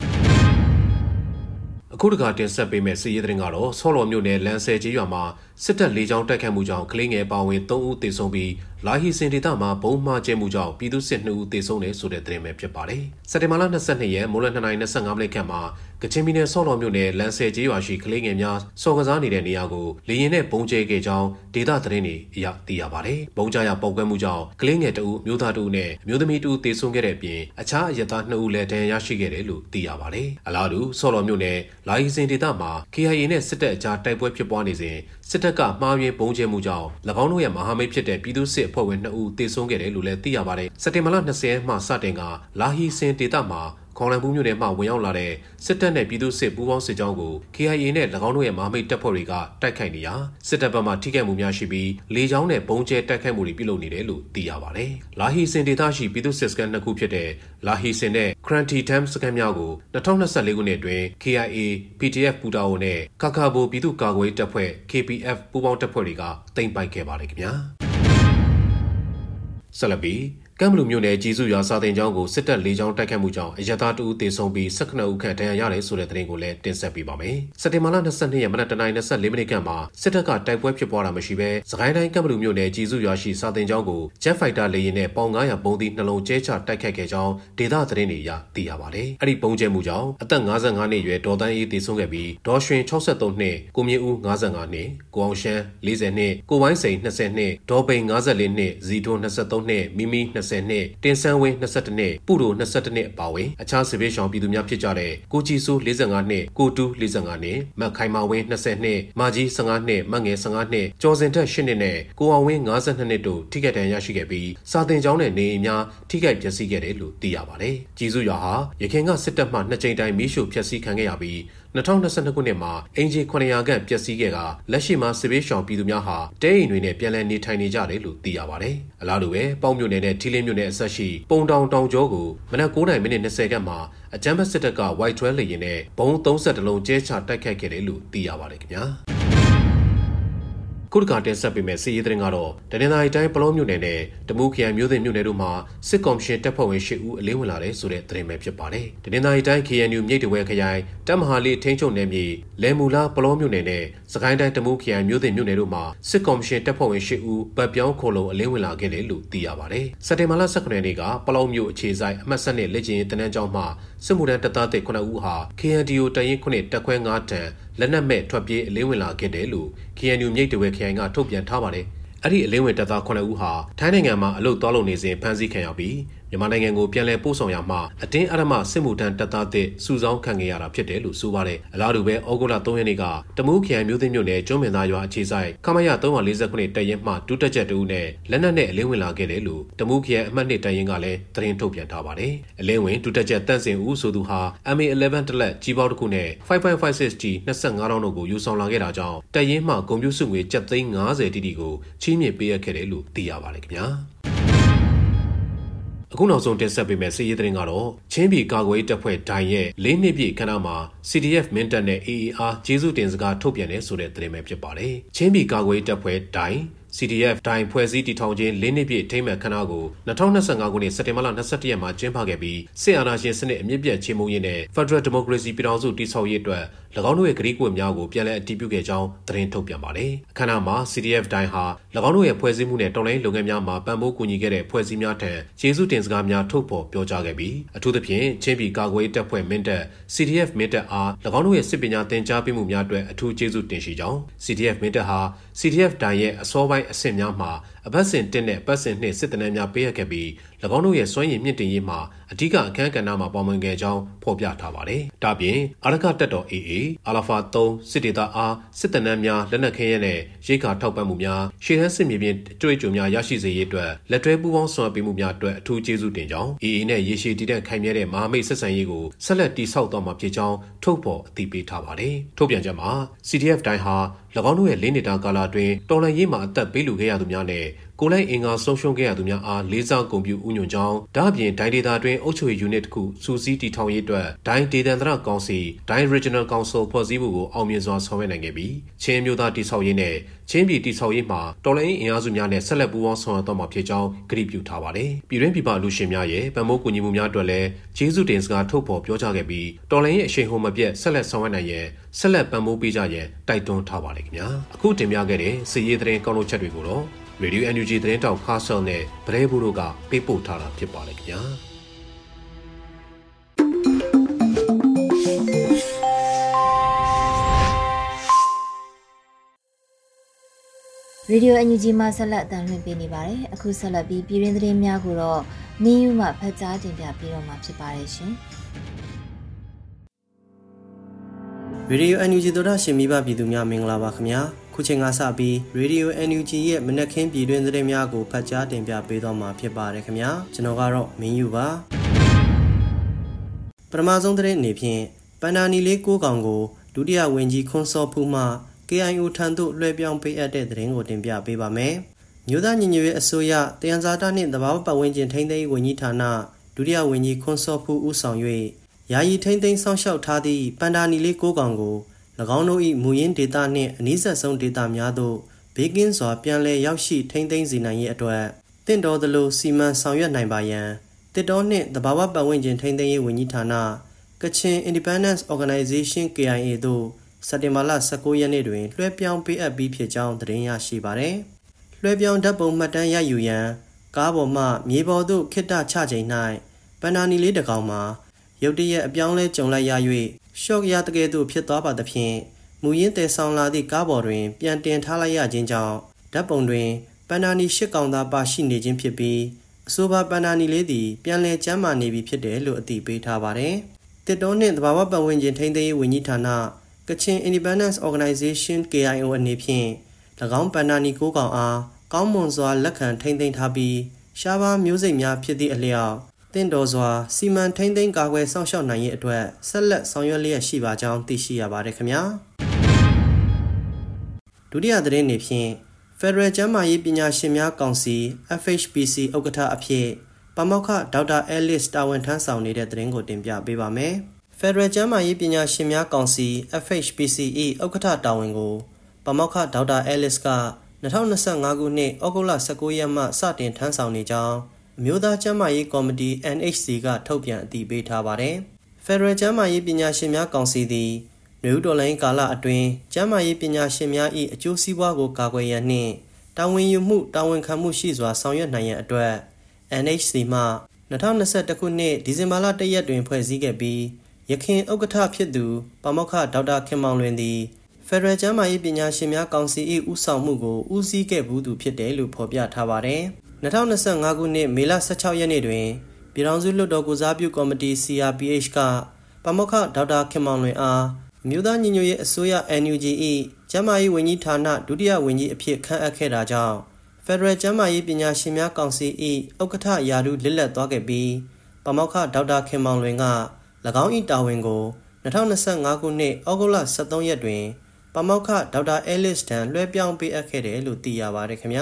အခုတခါတင်ဆက်ပေးမဲ့စစ်ရေးသတင်းကတော့ဆော်လော်မြို့နယ်လန်ဆယ်ကျေးရွာမှာစစ်တပ်လေးချောင်းတိုက်ခတ်မှုကြောင့်ကလေးငယ်ပါဝင်threeဦးသေဆုံးပြီးလာဟီစင်ဒေသမှာဘုံမှားကျဲမှုကြောင့်ပြည်သူစစ်twoဦးသေဆုံးတယ်ဆိုတဲ့သတင်းပဲဖြစ်ပါတယ်။စက်တင်ဘာလtwenty-twoရက်မိုးလယ်twoနာရီtwenty-fiveမိနစ်ခန့်မှာကချင်ပြည်နယ်ဆော်လော်မြို့နယ်လန်ဆယ်ကျေးရွာရှိကလေးငယ်များစော်ကစားနေတဲ့နေရာကိုလေရင်နဲ့ပုံကျဲခဲ့ကြောင်းဒေသသတင်းတွေအရသိရပါတယ်။ဘုံကျရပေါက်ကွဲမှုကြောင့်ကလေးငယ်twoဦးမျိုးသားtwoဦးနဲ့မျိုးသမီးtwoဦးသေဆုံးခဲ့တဲ့အပြင်အခြားအရပ်သားtwoဦးလည်းဒဏ်ရာရရှိခဲ့တယ်လို့သိရပါတယ်။အလားတူဆော်လော်မြို့နယ်လာဟီစင်ဒေသမှာ K I A နဲ့စစ်တပ်အကြားတိုက်ပွဲဖြစ်ပွားနေစဉ်စစ်တပ်ကမှားယွင်းပုံကျဲမှုကြောင့်၎င်းတို့ရဲ့မဟာမိတ်ဖြစ်တဲ့ပြည်သူစစ်အဖွဲ့ဝင်twoဦးသေဆုံးခဲ့တယ်လို့လည်းသိရပါတယ်။စက်တင်ဘာလtwentyရက်မှစတင်ကလာဟီစင်ဒေသမှာခေါင်လန်ဘူးမြို့နယ်မှဝင်ရောက်လာတဲ့စစ်တပ်နဲ့ပြည်သူစစ်ပူးပေါင်းစစ်ကြောင်းကို K I A နဲ့၎င်းတို့ရဲ့မဟာမိတ်တပ်ဖွဲ့တွေကတိုက်ခိုက်နေရာစစ်တပ်ဘက်မှထိခိုက်မှုများရှိပြီးလေကြောင်းနဲ့ပုံကျဲတိုက်ခိုက်မှုတွေပြုလုပ်နေတယ်လို့သိရပါတယ်။လာဟီစင်ဒေသရှိပြည်သူစစ်စခန်းနှစ်ခုဖြစ်တဲ့လာဟီစင်နဲ့ Kranti Dam စခန်းများကိုtwenty twenty-fourခုနှစ်အတွင်း K I A, P T F ပူတာအိုနဲ့ကာကာဘိုပြည်သူ့ကာကွယ်တပ်ဖွဲ့ K P F ပူးပေါင်းတပ်ဖွဲ့တွေကသိမ်းပိုက်ခဲ့ပါတယ်ခင်ဗျာ။ဆက်လက်ပြီးကမ်ဘလူမြို့နယ်ကြီးစုရွာစာတင်ကျောင်းကိုစစ်တပ်လေးချောင်းတိုက်ခတ်မှုကြောင့်အရသာတဦးသေဆုံးပြီးnineteenဦးခန့်ဒဏ်ရာရတယ်ဆိုတဲ့သတင်းကိုလည်းတင်ဆက်ပေးပါမယ်။စက်တင်ဘာလtwenty-twoရက်မနက်oneနာရီtwenty-fourမိနစ်ခန့်မှာစစ်တပ်ကတိုက်ပွဲဖြစ်ပွားတာမရှိဘဲစကိုင်းတိုင်းကမ်ဘလူမြို့နယ်ကြီးစုရွာရှိစာတင်ကျောင်းကို Jet Fighter လေယာဉ်နဲ့ပေါင်five hundredပုံးသီးနှလုံးကျဲချတိုက်ခတ်ခဲ့ကြောင်းဒေသသတင်းတွေအရသိရပါတယ်။အဲ့ဒီပုံကျဲမှုကြောင့်အသက်fifty-fiveနှစ်အရွယ်ဒေါ်တန်းအေးသေဆုံးခဲ့ပြီးဒေါ်ရွှင်sixty-threeနှစ်၊ကိုမြင့်ဦးfifty-fiveနှစ်၊ကိုအောင်ရှမ်းfortyနှစ်၊ကိုဝိုင်းစိန်twentyနှစ်၊ဒေါ်ပိန်fifty-fourနှစ်၊ဇီထိုtwenty-threeနှစ်၊မိမီtwenty mươiနှစ်တင်ဆန်းဝင်း၂၁နှစ်ပုရို၂၁နှစ်အပါအဝင်အခြားစစ်ဘေးရှောင်ပြည်သူများဖြစ်ကြတဲ့ကိုကြည်စိုး၄၅နှစ်ကိုတူး၄၅နှစ်မတ်ခိုင်မာဝင်း၂၀နှစ်မာကြီး၁၅နှစ်မတ်ငယ်၁၅နှစ်ကျော်စင်ထက်၈နှစ်နဲ့ကိုအောင်ဝင်း၅၂နှစ်တို့ထိခိုက်ဒဏ်ရာရရှိခဲ့ပြီးစာသင်ကျောင်းနဲ့နေအိမ်များထိခိုက်ပျက်စီးခဲ့တယ်လို့သိရပါတယ်။ကြီးစုရွာဟာရခိုင်ကစစ်တပ်မှနှစ်ကြိမ်တိုင်မီးရှို့ဖျက်ဆီးခံခဲ့ရပြီး၂၀၂၂ခုနှစ်မှာအင်ဂျီခုနှစ်ရာခန့်ပျက်စီးခဲ့ကလက်ရှိမှာစစ်ဘေးရှောင်ပြည်သူများဟာတဲအိမ်တွေနဲ့ပြန်လည်နေထိုင်နေကြတယ်လို့သိရပါတယ်။အလားတူပဲပေါင်းမြို့နယ်နဲ့ထီလင်းမြို့နယ်အစပ်ရှိပုံတောင်တောင်ကျောကိုမနက်၉နာရီမိနစ်၂၀ခန့်မှာအကြမ်းဖက်စစ်တပ်က White ထွဲလေရင်နဲ့ဘုံ၃၁လုံးကျဲချတိုက်ခိုက်ခဲ့တယ်လို့သိရပါတယ်ခင်ဗျာ။ခုတကတင်ဆက်ပေးမဲ့စီးရီးသတင်းကတော့တနင်္သာရီတိုင်းပလောမြို့နယ်နဲ့တမူးခရိုင်မြို့သိမြို့နယ်တို့မှာစစ်ကော်မရှင်တပ်ဖွဲ့ဝင်၈ဦးအလင်းဝင်လာတဲ့ဆိုတဲ့သတင်းပဲဖြစ်ပါတယ်။တနင်္သာရီတိုင်း K N U မြိတ်တဝဲခရိုင်တပ်မဟာလေးထိန်းချုပ်နယ်မြေလဲမူလာပလောမြို့နယ်နဲ့စကိုင်းတိုင်းတမူးခရိုင်မြို့သိမြို့နယ်တို့မှာစစ်ကော်မရှင်တပ်ဖွဲ့ဝင်၈ဦးပတ်ပြောင်းခိုလုံအလင်းဝင်လာခဲ့တယ်လို့သိရပါတယ်။စက်တင်ဘာလ၁၉ရက်နေ့ကပလောမြို့အခြေဆိုင်အမှတ်၁၂လက်ကျင်းတန်းတန်းကျောင်းမှာစစ်မှုထမ်းတပ်သားတွေ9ဦးဟာ K N D O တရင်9တပ်ခွဲ၅တန်းလက်နက်မဲ့ထွက်ပြေးအလင်းဝင်လာခဲ့တယ်လို့ K N U မြိတ်တဝဲခရိုင်ကထုတ်ပြန်ထားပါတယ်။အဲ့ဒီအလင်းဝင်တပ်သား9ဦးဟာထိုင်းနိုင်ငံမှာအလုပ်သွားလုပ်နေစဉ်ဖမ်းဆီးခံရပြီးမြန်မာနိုင်ငံကိုပြန်လည်ပို့ဆောင်ရမှာအတင်းအဓမ္မစစ်မှုထမ်းတပ်သားသစ်စုဆောင်းခံခဲ့ရတာဖြစ်တယ်လို့ဆိုပါတယ်။အလားတူပဲဩဂုတ်လ၃ရက်နေ့ကတမူးခရိုင်မြို့သိမြို့နယ်ကျွန်းမင်သားရွာအခြေဆိုင်ခမရ၃၄၉တပ်ရင်းမှဒုတက်ချက်တူနဲ့လက်နက်နဲ့အလင်းဝင်လာခဲ့တယ်လို့တမူးခရိုင်အမှတ်၂တပ်ရင်းကလည်းသတင်းထုတ်ပြန်ထားပါတယ်။အလင်းဝင်ဒုတက်ချက်တန့်စင်ဦးဆိုသူဟာ M A ၁၁ တလက်ကြီးပေါက်တစ်ခုနဲ့ ၅၅၅၆ G ၂၅တောင်းတို့ကိုယူဆောင်လာခဲ့တာကြောင့်တပ်ရင်းမှဂုဏ်ပြုစုငွေကျပ်သိန်း၅၀တိတိကိုချီးမြှင့်ပေးရခဲ့တယ်လို့သိရပါတယ်ခင်ဗျာ။အခုနောက်ဆုံးတင်ဆက်ပေးမယ့်စီးရီးသတင်းကတော့ချင်းပြည်ကာကွယ်တပ်ဖွဲ့ဒိုင်ရဲ့လေးနှစ်ပြည့်ခန်းနာမှာ C D F မင်းတပ်နဲ့ A A R ကျေးဇူးတင်စကားထုတ်ပြန်တဲ့ဆိုတဲ့သတင်းပဲဖြစ်ပါတယ်။ချင်းပြည်ကာကွယ်တပ်ဖွဲ့ဒိုင် C D F ဒိုင်ဖွဲ့စည်းတည်ထောင်ခြင်းလေးနှစ်ပြည့်ထိမ်းမှတ်ခန်းနာကို၂၀၂၅ခုနှစ်စက်တင်ဘာလ၂၁ရက်မှာကျင်းပခဲ့ပြီးစစ်အာဏာရှင်စနစ်အမြင့်ပြတ်ချေမှုန်းရေးနဲ့ Federal Democracy ပြည်ထောင်စုတည်ဆောက်ရေးအတွက်၎င်းတို့ရဲ့ကတိကဝတ်များကိုပြန်လည်အတည်ပြုခဲ့ကြောင်းသတင်းထုတ်ပြန်ပါတယ်။အခမ်းအနားမှာ C D F ဒိုင်ဟာ၎င်းတို့ရဲ့ဖွဲ့စည်းမှုနဲ့တော်လှန်ရေးလုပ်ငန်းများမှာပံ့ပိုးကူညီခဲ့တဲ့ဖွဲ့စည်းများထံကျေးဇူးတင်စကားများထုတ်ဖော်ပြောကြားခဲ့ပြီးအထူးသဖြင့်ချင်းပြည်ကာကွယ်တပ်ဖွဲ့မင်းတပ် C D F မင်းတပ်အား၎င်းတို့ရဲ့စစ်ပညာသင်ကြားပေးမှုများအတွက်အထူးကျေးဇူးတင်ရှိကြောင်း C D F မင်းတပ်ဟာ C D F ဒိုင်ရဲ့အစောပိုင်းအဆင့်များမှာအပတ်စဉ်တစ်နဲ့ပတ်စဉ်နှစ်စစ်တမ်းများပေးရခဲ့ပြီး၎င်းတို့ရဲ့စွမ်းရည်မြင့်တင်ရေးမှာအဓိကအခမ်းကဏ္ဍမှာပါဝင်ခဲ့ကြောင်းဖော်ပြထားပါတယ်။ဒါပြင်အာရကတပ်တော် A A အာလဖာ၃စစ်ဒေသအားစစ်တမ်းများလက်နက်ခဲယမ်းနဲ့ရိတ်ခါထောက်ပံ့မှုများရှေ့တန်းစစ်မြေပြင်အတွေ့အကြုံများရရှိစေရေးအတွက်လက်တွဲပူးပေါင်းဆောင်ရွက်ပေးမှုများအတွက်အထူးကျေးဇူးတင်ကြောင်း A A နဲ့ရေရှည်တည်တံ့ခိုင်မြဲတဲ့မဟာမိတ်ဆက်ဆံရေးကိုဆက်လက်တည်ဆောက်သွားမှာဖြစ်ကြောင်းထုတ်ဖော်အသိပေးထားပါတယ်။ထုတ်ပြန်ချက်မှာ C D F တိုင်းဟာ၎င်းတို့ရဲ့လေးနှစ်တာကာလအတွင်းတော်လှန်ရေးမှာအသက်ပေးလူခဲ့ရသူများနဲ့ကိုလိုက်အင်္ဂါဆုံးရှုံးခဲ့ရသူများအားလေးစားဂုဏ်ပြုဥညွှန်ကြောင်းဒါအပြင်ဒိုင်းဒေတာတွင်အုပ်ချုပ်ရေး unit တစ်ခုစူးစီးတည်ထောင်ရေးအတွက်ဒိုင်းဒေသန္တရကောင်စီဒိုင်း Regional Council ဖွဲ့စည်းမှုကိုအောင်မြင်စွာဆောင်ရွက်နိုင်ခဲ့ပြီးချင်းမျိုးသားတည်ဆောက်ရေးနဲ့ချင်းပြည်တည်ဆောက်ရေးမှာတော်လှန်ရေးအင်အားစုများနဲ့ဆက်လက်ပူးပေါင်းဆောင်ရွက်သွားမှာဖြစ်ကြောင်းကတိပြုထားပါတယ်။ပြည်တွင်းပြည်ပလူရှင်များရဲ့ဗန်မိုးကူညီမှုများအတွက်လည်းကျေးဇူးတင်စကားထုတ်ဖော်ပြောကြားခဲ့ပြီးတော်လှန်ရေးအရှိန်ဟုန်မပြတ်ဆက်လက်ဆောင်ရွက်နိုင်ရန်ဆက်လက်ပံ့ပိုးပေးကြရန်တိုက်တွန်းထားပါတယ်ခင်ဗျာ။အခုတင်ပြခဲ့တဲ့စီရေးသတင်းကောက်လို့ချက်တွေကိုတော့Radio N U G သတင်းတောက်ခါဆယ်နဲ့ဗရဲဘူးတို့ကပေးပို့ထားတာဖြစ်ပါတယ်ခင်ဗျာရေဒီယို N U G မှာဆက်လက်အသံလွှင့်ပေးနေပါတယ်အခုဆက်လက်ပြီးပြည်တွင်းသတင်းများကိုတော့နင်းယူမှဖတ်ကြားတင်ပြပေးတော့မှာဖြစ်ပါတယ်ရှင်ရေဒီယို N U G တို့ရရှင်မိဘပြည်သူများမင်္ဂလာပါခင်ဗျာခုချိန်ကစပြီး Radio N U G ရဲ့မနက်ခင်းပြည်တွင်းသတင်းများကိုဖတ်ကြားတင်ပြပေးတော့မှာဖြစ်ပါတယ်ခင်ဗျာကျွန်တော်ကတော့မင်းယူပါပထမဆုံးသတင်းအနေဖြင့်ပန်နာနီလေးကိုကောင်ကိုဒုတိယဝန်ကြီးခွန်စောဖူးမှ K I O ထံသို့လွှဲပြောင်းပေးအပ်တဲ့သတင်းကိုတင်ပြပေးပါမယ်မြို့သားညီညွတ်ရေးအစိုးရတယံဇာတနှင့်သဘာဝပတ်ဝန်းကျင်ထိန်းသိမ်းရေးဝန်ကြီးဌာနဒုတိယဝန်ကြီးခွန်စောဖူးဦးဆောင်၍ယာယီထိန်းသိမ်းစောင့်ရှောက်ထားသည့်ပန်နာနီလေးကိုကောင်ကို၎င်းတို့၏မူရင်းဒေသနှင့်အနီးစပ်ဆုံးဒေသများသို့ဘေးကင်းစွာပြန်လည်ရောက်ရှိထိန်းသိမ်းစေနိုင်ရေးအတွက်တင့်တော်သလိုစီမံဆောင်ရွက်နိုင်ပါရန်တစ်တော်နှင့်သဘာဝပတ်ဝန်းကျင်ထိန်းသိမ်းရေးဝန်ကြီးဌာနကချင် Independence Organization K I A သို့စက်တင်ဘာလ၁၉ရက်နေ့တွင်လွှဲပြောင်းပေးအပ်ပြီးဖြစ်ကြောင်းသတင်းရရှိပါသည်။လွှဲပြောင်းဓာတ်ပုံမှတ်တမ်းရယူရန်ကားပေါ်မှမြေပေါ်သို့ခိတ္တချချိန်၌ပန်နာနီလေးတကောင်မှာရုတ်တရက်အပြောင်းလဲကြုံလိုက်ရ၍ရှော့ရတကယ်သို့ဖြစ်သွားပါသဖြင့်မူရင်းတည်ဆောင်လာသည့်ကားပေါ်တွင်ပြန်တင်ထားလိုက်ရခြင်းကြောင့်ဓာတ်ပုံတွင်ပန်နာနီရှစ်ကောင်သားပါရှိနေခြင်းဖြစ်ပြီးအဆိုပါပန္နာနီလေးသည်ပြန်လည်ကျန်းမာနေပြီဖြစ်တယ်လို့အသိပေးထားပါတယ်။တစ်တောနှင့်သဘာဝပတ်ဝန်းကျင်ထိန်းသိမ်းရေးဝန်ကြီးဌာနကချင် Independence Organization ကေ အိုင် အို အနေဖြင့်၎င်းပန္နာနီကိုးကောင်အားကောင်းမွန်စွာလက်ခံထိန်းသိမ်းထားပြီးရှားပါးမျိုးစိတ်များဖြစ်သည့်အလျောက်တင့်တော်စွာစီမံထိန်းသိမ်းကာကွယ်စောင့်ရှောက်နိုင်ရေးအတွက်ဆက်လက်ဆောင်ရွက်လျက်ရှိပါကြောင်းသိရှိရပါတယ်ခင်ဗျာဒုတိယသတင်းအနေဖြင့် Federal ကျန်းမာရေးပညာရှင်များကောင်စီ အက်ဖ် အိတ်ချ် ပီ စီ ဥက္ကဋ္ဌအဖြစ်ပါမောက္ခဒေါက်တာအဲလစ်တာဝန်ထမ်းဆောင်နေတဲ့သတင်းကိုတင်ပြပေးပါမယ်။ Federal ကျန်းမာရေးပညာရှင်များကောင်စီ အက်ဖ် အိတ်ချ် ပီ စီ ၏ဥက္ကဋ္ဌတာဝန်ကိုပါမောက္ခဒေါက်တာအဲလစ်က၂၀၂၅ခုနှစ်ဩဂုတ်လ၁၉ရက်မှစတင်ထမ်းဆောင်နေကြောင်းအမျိုးသားကျန်းမာရေးကော်မတီ အန် အိတ်ချ် စီ ကထုတ်ပြန်အတည်ပြုထားပါတယ်။ Federal ကျန်းမာရေးပညာရှင်များကောင်စီသည်နယူးဒေါ်လိုင်းကာလအတွင်းကျန်းမာရေးပညာရှင်များ၏အကျိုးစီးပွားကိုကာကွယ်ရန်နှင့်တာဝန်ယူမှုတာဝန်ခံမှုရှိစွာဆောင်ရွက်နိုင်ရန်အတွက် အန် အိတ်ချ် စီ မှ၂၀၂၁ခုနှစ်ဒီဇင်ဘာလ၁ရက်တွင်ဖွဲ့စည်းခဲ့ပြီးယခင်ဥက္ကဋ္ဌဖြစ်သူပါမောက္ခဒေါက်တာခင်မောင်လွင်သည်ဖက်ဒရယ်ကျန်းမာရေးပညာရှင်များကောင်စီ၏ဦးဆောင်မှုကိုဦးစီးခဲ့ဘူးသူဖြစ်တယ်လို့ဖော်ပြထားပါတယ်။၂၀၂၅ခုနှစ်မေလ၁၆ရက်နေ့တွင်ပြည်ထောင်စုလွှတ်တော်ကိုစားပြုကော်မတီ စီ အာర్ ပီ အိတ်ချ် ကပါမောက္ခဒေါက်တာခင်မောင်လွင်အားအမျိုးသားညီညွတ်ရေးအစိုးရ အန် ယူ ဂျီ ၏ကျန်းမာရေးဝန်ကြီးဌာနဒုတိယဝန်ကြီးအဖြစ်ခန့်အပ်ခဲ့တာကြောင့်ဖက်ဒရယ်ကျန်းမာရေးပညာရှင်များကောင်စီ၏ဥက္ကဋ္ဌရာထူးလစ်လပ်သွားခဲ့ပြီးပါမောက္ခဒေါက်တာခင်မောင်လွင်က၎င်း၏တာဝန်ကို၂၀၂၅ခုနှစ်ဩဂုတ်လ၁၃ရက်တွင်ပါမောက္ခဒေါက်တာအဲလစ်ထံလွှဲပြောင်းပေးအပ်ခဲ့တယ်လို့သိရပါတယ်ခင်ဗျာ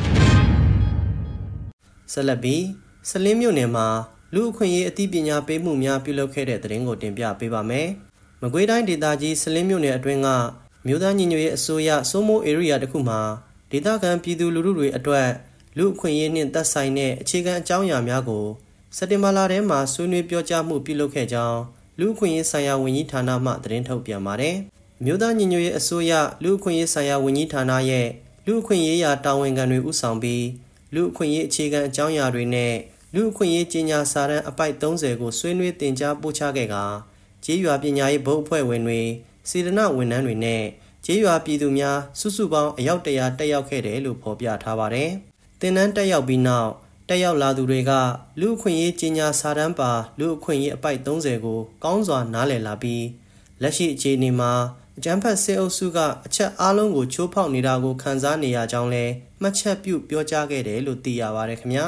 ဆက်လက်ပြီးစလင်းမြို့နယ်မှာလူအခွင့်အရေးအသိပညာပေးမှုများပြုလုပ်ခဲ့တဲ့သတင်းကိုတင်ပြပေးပါမယ်မကွေးတိုင်းဒေသကြီးစလင်းမြို့နယ်အတွင်းကမြို့သားညီညွတ်ရေးအစိုးရစိုးမိုးဧရိယာတစ်ခုမှာဒေသခံပြည်သူလူထုတွေအတွက်လူအခွင့်အရေးနှင့်သက်ဆိုင်တဲ့အခြေခံအကြောင်းအရာများကိုစက်တင်ဘာလထဲမှာဆွေးနွေးပြောကြားမှုပြုလုပ်ခဲ့ကြောင်းလူအခွင့်အရေးဆိုင်ရာဝန်ကြီးဌာနမှသတင်းထုတ်ပြန်ပါတယ်။မြို့သားညီညွတ်ရေးအစိုးရလူအခွင့်အရေးဆိုင်ရာဝန်ကြီးဌာနရဲ့လူအခွင့်အရေးရာတာဝန်ခံတွေဦးဆောင်ပြီးလူအခွင့်အရေးအခြေခံအကြောင်းအရာတွေနဲ့လူအခွင့်အရေးကြီးညာစာတမ်းအပိုက်၃၀ကိုဆွေးနွေးတင်ကြားပို့ချခဲ့ကာကျေးရွာပညာရေးဘုတ်အဖွဲ့ဝင်တွေစေတနာဝန်ထမ်းတွေနဲ့ကျေးရွာပြည်သူများစုစုပေါင်းအယောက်တရာတက်ရောက်ခဲ့တယ်လို့ဖော်ပြထားပါတယ်။တင်နန်းတက်ရောက်ပြီးနောက်တက်ရောက်လာသူတွေကလူအခွင့်အရေးကြီးညာစာတမ်းပါလူအခွင့်အရေးအပိုက်၃၀ကိုကောင်းစွာနားလည်လာပြီးလက်ရှိအခြေအနေမှာအကြမ်းဖက်စစ်အုပ်စုကအချက်အလုံးကိုချိုးဖောက်နေတာကိုခန်းစားနေရကြောင်းလဲမှတ်ချက်ပြုပြောကြားခဲ့တယ်လို့သိရပါတယ်ခင်ဗျာ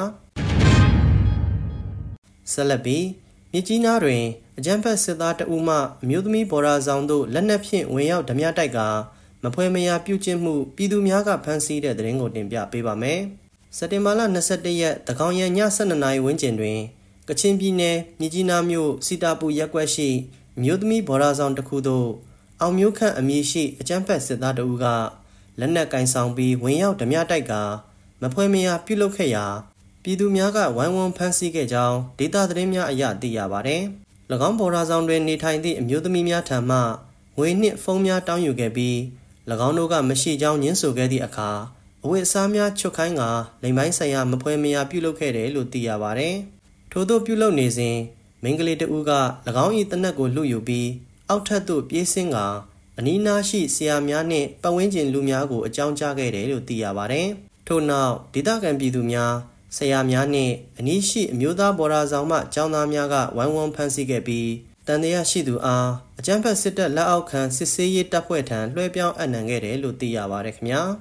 ဆက်လက်ပြီးမြစ်ကြီးနားတွင်အကြမ်းဖက်စစ်သားတအုပ်မှအမျိုးသမီးဘော်ဒါဆောင်တို့လက်နက်ဖြင့်ဝင်ရောက်ဓမြတိုက်ကမဖွဲမရာပြုကျင့်မှုပြည်သူများကဖမ်းဆီးတဲ့သတင်းကိုတင်ပြပေးပါမယ်စက်တင်ဘာလ၂၁ရက်တကောင်ရံည၁၂နာရီဝန်းကျင်တွင်ကချင်ပြည်နယ်မြစ်ကြီးနားမြို့စီတာပူရပ်ကွက်ရှိမြို့သမီးဘော်ဒါဆောင်တစ်ခုသို့အောင်မျိုးခန့်အမည်ရှိအကြမ်းဖက်စစ်သားတအုပ်ကလက်နက်ကင်ဆောင်ပြီးဝင်ရောက်ဓမြတိုက်ကမဖွဲမရာပြုလုပ်ခဲ့ရာပြည်သူများကဝိုင်းဝန်းဖမ်းဆီးခဲ့ကြောင်းဒေသသတင်းများအရသိရပါတယ်။၎င်းဘော်ဒါဆောင်တွင်နေထိုင်သည့်အမျိုးသမီးများထံမှငွေနှင့်ဖုန်းများတောင်းယူခဲ့ပြီး၎င်းတို့ကမရှိကြောင်းညှင်းဆိုခဲ့သည့်အခါအဝတ်အစားများချွတ်ခိုင်းကလိမ်ပိုင်းဆိုင်ရာမဖွဲမရာပြုလုပ်ခဲ့တယ်လို့သိရပါတယ်။ထို့သို့ပြုလုပ်နေစဉ်မိန်းကလေးတဦးက၎င်း၏တနက်ကိုလှုပ်ယူပြီးအောက်ထပ်သို့ပြေးဆင်းကအနီးနားရှိဆရာများနှင့်ပတ်ဝန်းကျင်လူများကိုအကြောင်းကြားခဲ့တယ်လို့သိရပါတယ်။ထို့နောက်ဒေသခံပြည်သူများဆရာများနှင့်အနီးရှိအမျိုးသားဘော်ဒါဆောင်မှကျောင်းသားများကဝိုင်းဝန်းဖမ်းဆီးခဲ့ပြီးတန်တရားရှိသူအားအကြမ်းဖက်စစ်တပ်လက်အောက်ခံစစ်ဆေးရေးတပ်ဖွဲ့ထံလွှဲပြောင်းအပ်နှံခဲ့တယ်လို့သိရပါတယ်ခင်ဗျာ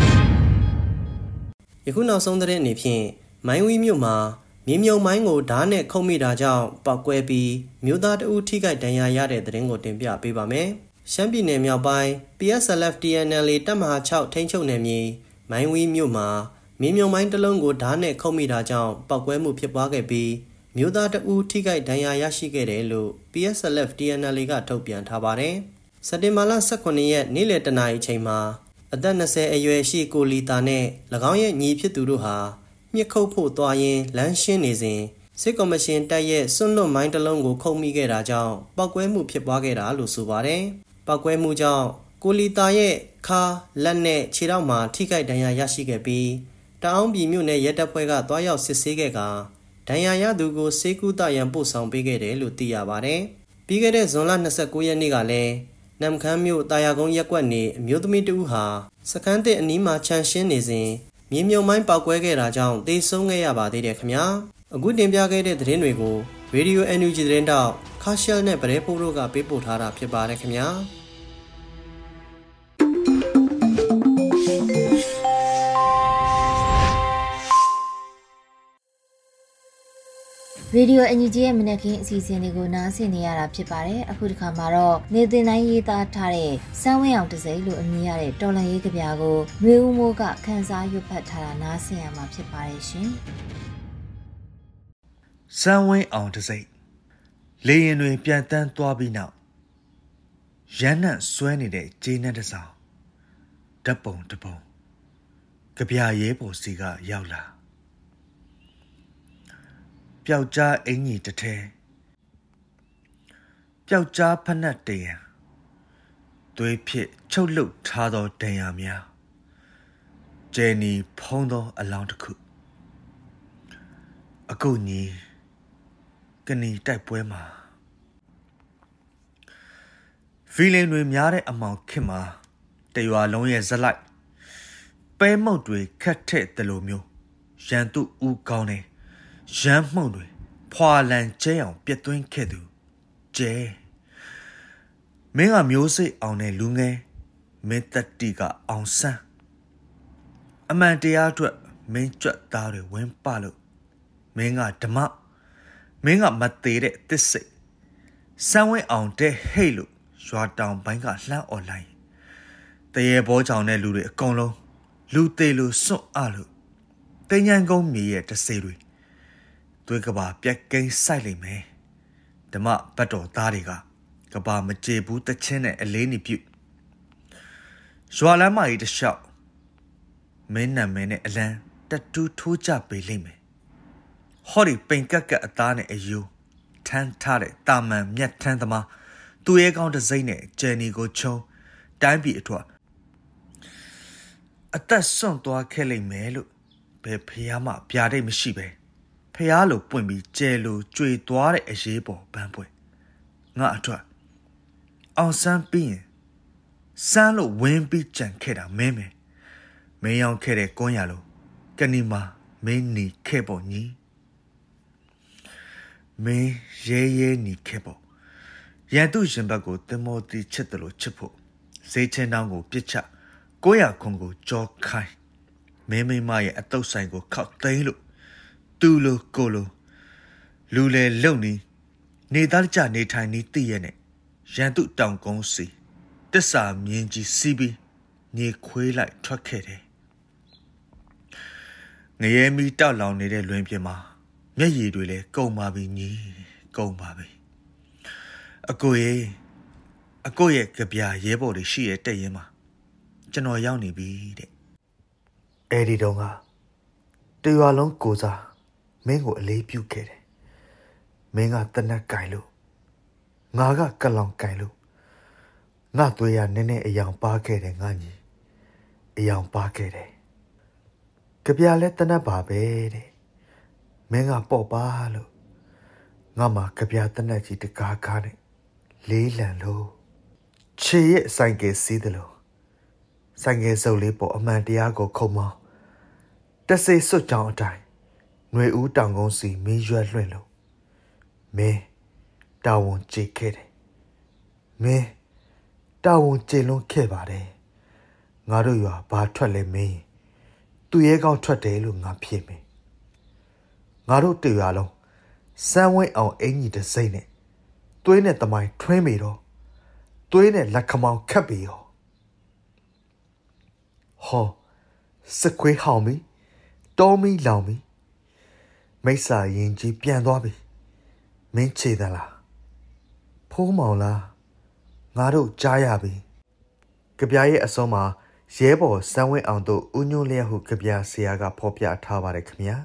ယခုနောက်ဆုံးသတင်းအနေဖြင့်မိုင်းဝီမြို့မှာမြေမြုံမိုင်းကိုဓာတ်နဲ့ခုတ်မိတာကြောင့်ပောက်ကွဲပြီးမြို့သားတအုပ်ထိခိုက်ဒဏ်ရာရတဲ့သတင်းကိုတင်ပြပေးပါမယ်ရှမ်းပြည်နယ်မြောက်ပိုင်း ပီ အက်စ် အယ် အက်ဖ် တီ အန် အယ် အေ တပ်မဟာ၆ထိန်းချုပ်နယ်မြေမိုင်းဝီမြို့မှာမြေမြုံမိုင်းတစ်လုံးကိုဓာတ်နဲ့ခုတ်မိတာကြောင့်ပောက်ကွဲမှုဖြစ်ပွားခဲ့ပြီးမြို့သားတအုပ်ထိခိုက်ဒဏ်ရာရရှိခဲ့တယ်လို့ ပီ အက်စ် အယ် အက်ဖ် တီ အန် အယ် အေ ကထုတ်ပြန်ထားပါတယ်။စက်တင်ဘာလ၁၇ရက်နေ့လယ်တနာရီအချိန်မှာအသက်၂၀အရွယ်ရှိကိုလီတာနဲ့၎င်းရဲ့ညီဖြစ်သူတို့ဟာမြစ်ခုတ်ဖို့သွားရင်းလမ်းရှင်းနေစဉ်စစ်ကော်မရှင်တပ်ရဲ့စွန့်လွတ်မိုင်းတစ်လုံးကိုခုတ်မိခဲ့တာကြောင့်ပောက်ကွဲမှုဖြစ်ပွားခဲ့တာလို့ဆိုပါတယ်။ပောက်ကွဲမှုကြောင့်ကိုလီတာရဲ့ခါလက်နဲ့ခြေထောက်မှာထိခိုက်ဒဏ်ရာရရှိခဲ့ပြီးတအောင်းပြည်မြို့နယ်ရဲတပ်ဖွဲ့ကတွားရောက်စစ်ဆေးခဲ့ကဒဏ်ရာရသူကိုစေကူတရန်ပို့ဆောင်ပေးခဲ့တယ်လို့သိရပါတယ်။ပြီးခဲ့တဲ့ဇွန်လ၂၉ရက်နေ့ကလည်းနမ်ခမ်းမြို့တာယာကုန်းရက်ကွက်နေအမျိုးသမီးတဦးဟာစခန်းသစ်အနီးမှာခြံရှင်းနေစဉ်မြေမြုပ်မိုင်းပောက်ကွဲခဲ့တာကြောင့်သေဆုံးခဲ့ရပါသေးတယ်ခင်ဗျာအခုတင်ပြခဲ့တဲ့သတင်းတွေကို Radio အန် ယူ ဂျီ သတင်းတောက်ခါရှယ်နဲ့ဗရဲဖို့တို့ကပေးပို့ထားတာဖြစ်ပါတယ်ခင်ဗျာရေဒီယိုအန်ယူဂျီရဲ့မနက်ခင်းအစီအစဉ်တွေကိုနားဆင်နေရတာဖြစ်ပါတယ်။အခုတစ်ခါမှာတော့နေတင်တိုင်းရေးသားထားတဲ့စမ်းဝင်းအောင်တစိမ့်လို့အမည်ရတဲ့တော်လန်ရေးကဗျာကိုမျိုးဦးမိုးကခန်းစားရွတ်ဖတ်ထားတာနားဆင်ရမှာဖြစ်ပါတယ်ရှင်။စမ်းဝင်းအောင်တစိမ့်လေရင်တွေပြန်တန်းသွားပြီးနောက်ရန်နဲ့ဆွဲနေတဲ့ဂျေးနဲ့တစောင်းဓာတ်ပုံတပုံကဗျာရဲပေါ်စီကရောက်လာပျောက်ကြားအင်ကြီးတထဲပျောက်ကြားဖက်နှက်တရံသွေးဖြစ်ချုပ်လုထားသောဒဏ်ရာများကျဲနီဖုံးသောအလောင်းတစ်ခုအကုညီကနီတိုက်ပွဲမှာဖီလင်တွေများတဲ့အမောင်ခင်မှာတရွာလုံးရဲ့ဇက်လိုက်ပဲမုတ်တွေခတ်တဲ့တလိုမျိုးရန်သူဦးကောင်းတယ်ရမ်းမှုန့်တွေဖွာလန်ကျဲအောင်ပြက်သွင်းခဲ့သူကျဲမင်းကမျိုးစိတ်အောင်တဲ့လူငယ်မင်းတက်တီကအောင်ဆန်းအမှန်တရားအတွက်မင်းကြွက်သားတွေဝင်းပလို့မင်းကဓမ္မမင်းကမသေးတဲ့တစ်စိတ်စမ်းဝင်းအောင်တဲ့ဟိတ်လို့ရွာတောင်ပိုင်းကလှမ်းអော်လိုက်တရေဘောကြောင်တဲ့လူတွေအကုန်လုံးလူသေးလို့စွန့်အလို့တင်ញံကုန်းမြေရဲ့တစေတွေသွေးကဘာပြက်ကိန်းဆိုင်လိမ့်မယ်ဓမ္မဘတ်တော်သားတွေကကဘာမကြေဘူးတချင်းနဲ့အလေးနေပြုရွာလမ်းမကြီးတစ်လျှောက်မင်းနာမည်နဲ့အလံတတူးထိုးကြပေးလိမ့်မယ်ဟောဒီပိန်ကက်ကက်အသားနဲ့အယူထမ်းထားတဲ့တာမန်မြတ်ထမ်းသမားသူရဲကောင်းတစ်စိမ့်နဲ့ဂျယ်နီကိုချုံတိုင်းပြည်အထွတ်အသက်ဆွန့်သွားခဲ့လိမ့်မယ်လို့ဘယ်ဖျားမှပြားတိတ်မရှိပဲဖျားလိုပွင့်ပြီးကျဲလိုကြွေသွားတဲ့အရေးပေါ်ပန်းပွင့်ငါအထွတ်အောင်ဆန်းပြီးရင်စမ်းလို့ဝင်းပြီးကြံခဲ့တာမင်းမယ်မင်းရောင်ခဲ့တဲ့ကွန်းရလို့ကနီမာမင်းနီခဲ့ပေါ်ညီမင်းရဲရဲနီခဲ့ပေါ်ရန်သူရှင်ဘက်ကိုတင်မောတီချစ်တယ်လို့ချစ်ဖို့ဈေးချင်းတောင်းကိုပြစ်ချကိုရခွန်ကိုကြောခိုင်းမင်းမိမရဲ့အတုပ်ဆိုင်ကိုခောက်သိမ်းလို့သူလိုကိုလိုလူလေလုံနီနေသားကြနေထိုင်နီးတည့်ရဲ့နဲ့ရန်သူတောင်ကုန်းစီတစ္ဆာမြင်းကြီးစီးပြီးနေခွေးလိုက်ထွက်ခဲ့တယ်ငရဲမီတောက်လောင်နေတဲ့လွင်ပြင်မှာမျက်ရည်တွေလည်းကုန်ပါပြီညီကုန်ပါပြီအကိုရဲ့အကိုရဲ့ကြပြရဲဘော်တွေရှိရဲ့တက်ရင်မှာကျွန်တော်ရောက်နေပြီတဲ့အဲ့ဒီတော့ကတရွာလုံးကိုစားမင်းကိုအလေးပြုခဲ့တယ်မင်းကတနက်ကင်လို့ငါကကလောင်ကင်လို့ငါသွေးရနည်းနည်းအယောင်ပါခဲ့တယ်ငါညီအယောင်ပါခဲ့တယ်ကြပြလဲတနက်ပါပဲတဲ့မင်းကပေါ့ပါလို့ငါမှကြပြတနက်ကြီးတကားကားနဲ့လေးလံလို့ခြေရဲ့ဆိုင်ကယ်စီးတယ်လို့ဆိုင်ကယ်စုပ်လေးပေါ်အမှန်တရားကိုခုံမောင်းတဆိတ်စွတ်ကြောင်အတိုင်းຫນွေဦးတောင်ကုန်းစီမင်းရွက်လွှင့်လို့မင်းတာဝန်ကျေခဲ့တယ်မင်းတာဝန်ကျေလွန်ခဲ့ပါတယ်ငါတို့ရွာဘာထွက်လဲမင်းသူရဲကောင်းထွက်တယ်လို့ငါဖြေမင်းငါတို့တရွာလုံးစမ်းဝင်းအောင်အင်ကြီးတစ်စိမ့်နဲ့သွေးနဲ့တမိုင်းထွင်းမိတော့သွေးနဲ့လက်ခမောင်းခတ်ပြီးရောဟောစခွေးဟောင်းပြီတောမီလောင်ပြီမိစ္ဆာရင်ကြီးပြန်သွားပြီမင်းချေသလားဖိုးမောင်လားငါတို့ကြားရပြီကြပြရဲ့အစုံမှာရဲဘော်စမ်းဝင်းအောင်တို့ဦးညွန့်လျက်ဟုကြပြဆရာကဖော်ပြထားပါတယ်ခင်ဗျာ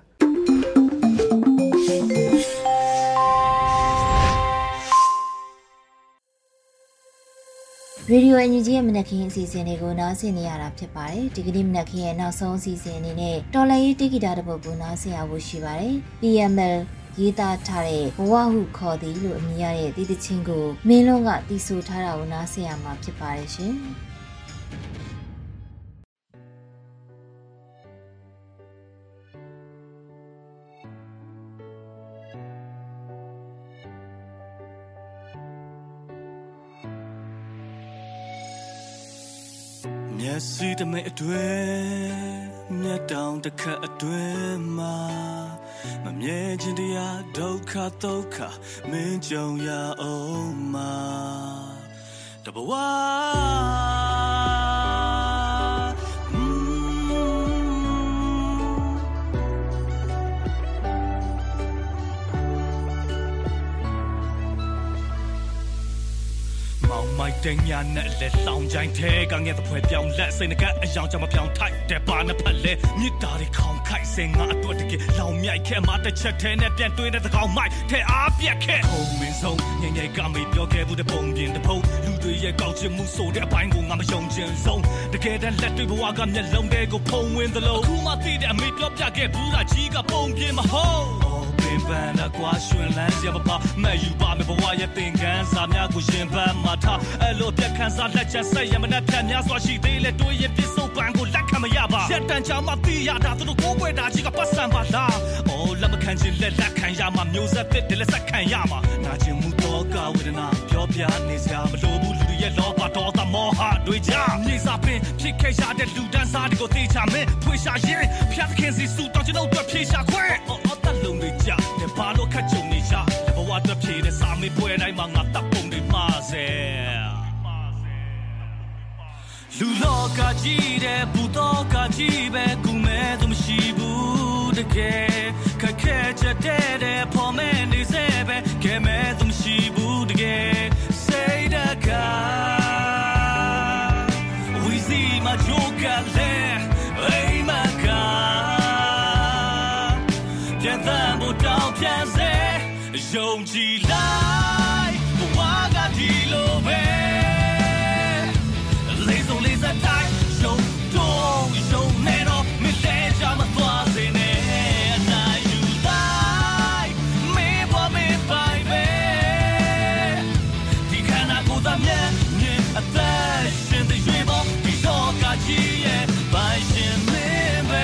ရေဒီယိုအန်ယူဂျီရဲ့မနက်ခင်းအစီအစဉ်တွေကိုနားဆင်နေရတာဖြစ်ပါတယ်ဒီကနေ့မနက်ခင်းရဲ့နောက်ဆုံးအစီအစဉ်အနေနဲ့တော်လိုင်းရေးတိဂီတာတစ်ပုဒ်ကိုနားဆင်ရဖို့ရှိပါတယ် ပီ အမ် အယ် ရေးသားထားတဲ့ဘဝဟုခေါ်သည်လို့အမည်ရတဲ့ဒီသချင်းကိုမင်းလုံးကတီးဆိုထားတာကိုနားဆင်ရမှာဖြစ်ပါတယ်ရှင်မျက်စိတမိတ်အတွင်းမျက်တောင်တစ်ခတ်အတွင်းမှာမမြဲခြင်းတရားဒုက္ခဒုက္ခမင်းကြုံရအောင်မှာတဘဝမိုက်တဲ့ညာနဲ့လက်လောင်ချိုင်းထဲကငဲ့တဲ့ဖွဲပြောင်းလက်စိတ်နှကအယောင်ကြောင့်မပြောင်းထိုက်တဲ့ပါနှစ်ဖက်လဲမြစ်တာတွေခေါင်ခိုက်စင်ငါအတွက်တကယ်လောင်မြိုက်ခဲမှာတစ်ချက်ထဲနဲ့ပြန်တွေးတဲ့သကောင်မိုက်ထဲအားပြက်ခဲခုံမင်းဆုံးငယ်ငယ်ကမေးပြောခဲ့ဘူးတဲ့ပုံပြင်တဲ့ဖုံးလူတွေရဲ့ကောက်ချင်မှုဆိုတဲ့အပိုင်းကိုငါမယုံချင်ဆုံးတကယ်တမ်းလက်တွေဘဝကမျက်လုံးတွေကိုဖုံးဝင်သလိုအခုမှသိတဲ့အမေပြောပြခဲ့ဘူးလားကြီးကပုံပြင်မဟုတ်ပန်နာကွာရှင်လန်းစရာမပါမဲ့ယူပါမယ်ဘဝရဲ့သင်ခန်းစာများကိုရှင်ပန်းမှာထားအဲ့လိုပြက်ခန်းစာလက်ချက်ဆက်ရမနဲ့ဖြတ်များစွာရှိသေးလေတွေးရပြစ်စုံပန်းကိုလက်ခံမရပါရက်တန်ချာမှသိရတာသူတို့ကိုယ်ွယ်တာကြီးကပတ်စံပါလားအော်လက်မခံခြင်းလက်လက်ခံရမှာမျိုးဆက်သစ်တယ်လက်ဆက်ခံရမှာနာကျင်မှုတော့ကဝေဒနာပြောပြနေစရာမလိုဘူးလူတွေရဲ့လောဘတော်သမောဟတွေကြမြေစာပင်ဖြစ်ခဲ့ရတဲ့လူတန်းစားတွေကိုသိချမယ်ဖွေရှာရင်ဖြတ်ခင်စီစုတော့ကျွန်တော်တို့ဖြေရှာခွဲအော်အတလုံးတွေကြတဲ့ဘာလို့ခက်ကြုံနေကြဘဝတစ်ဖြေတဲ့စာမေးပွဲတိုင်းမှာငါတပ်ပုံတွေမှားစေလူလောကကြီးတဲ့ဘူတော်ကကြီးပဲကူမဲ့သူမရှိဘူးတကယ်ခက်ခဲချက်တဲ့ပေါ်မဲ့နေစေပဲကဲမဲ့သူမရှိဘူးတကယ်စိတ်တကား We see my joker there hey my god ပြန်သမ်းဖို့တောင်းပြန်စေယုံကြည်လိုက်ဘဝကဒီလိုပဲလေးစုံလေးစတိုင်းယုံတော့ယုံနေတော့မလဲကြမသွားစေနဲ့အနိုင်ယူလိုက်မေးဖို့မေးပိုင်ပဲဒီခန္ဓာကိုယ်သားမြဲမြဲအသက်ရှင်တဲ့ရွေးပေါ်ဒီတော့ကကြီးရဲ့ပိုင်ရှင်မင်းပဲ